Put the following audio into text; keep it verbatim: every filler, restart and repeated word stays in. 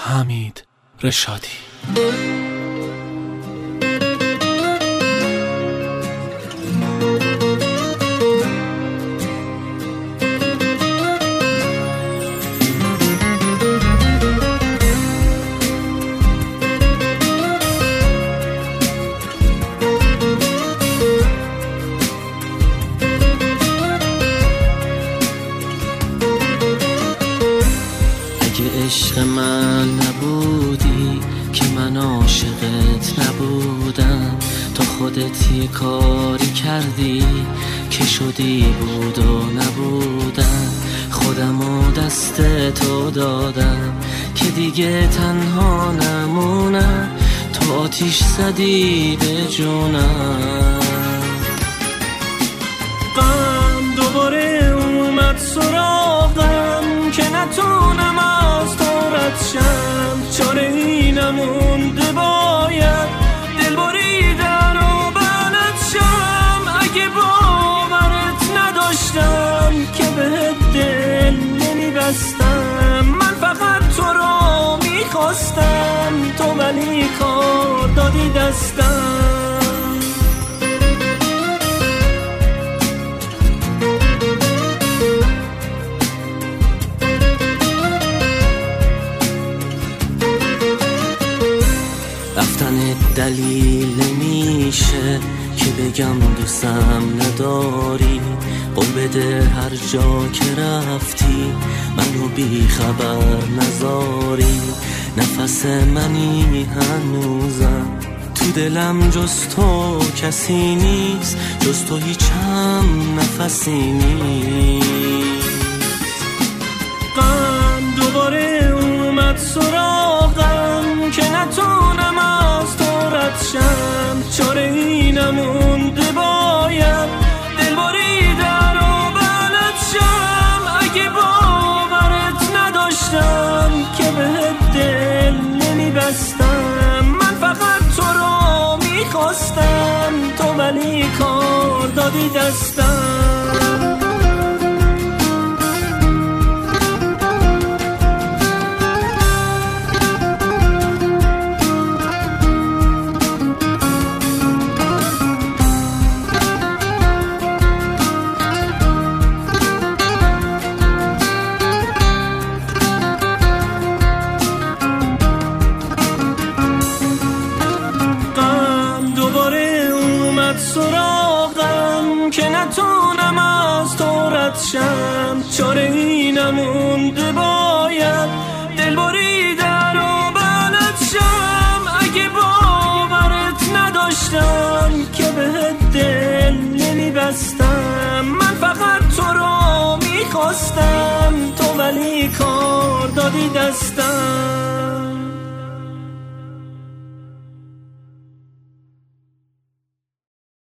حمید رشادی. عشق من نبودی که من عاشقت نبودم، تا خودت یه کاری کردی که شدی بود و نبودم. خودم و دست تو دادم که دیگه تنها نمونم، تو آتیش زدی به جونم. غم دوباره اومد سراغم که نتونم از تو رد شم، چاره ای نمونده باید دل بریدن و بلد شم. اگه باورت نداشتم که بهت دل نمیبستم، من فقط تو رو میخواستم، تو ولی کار دادی دستم. رفتنت دلیل نمیشه که بگم دوستم نداری، قول بده هر جا که رفتی منو بی خبر نذاری. نفس منی هنوزم تو دلم، جز تو کسی نیست، جز تو هیچم نفسی نیست. غم دوباره اومد سراغم که نتونم از تو رد شم، چاره ای نمونده باید دل بریدن و بلد شم. اگه باورت نداشتم که بهت دل نمیبستم، من فقط تو رو میخواستم، تو ولی کار دادی دستم. سراغم که نتونم از تو رد شم، چاره ای نمونده باید دل بریدن و بلد شم. اگه باورت نداشتم که بهت دل نمیبستم، من فقط تو رو میخواستم، تو ولی کار دادی دستم.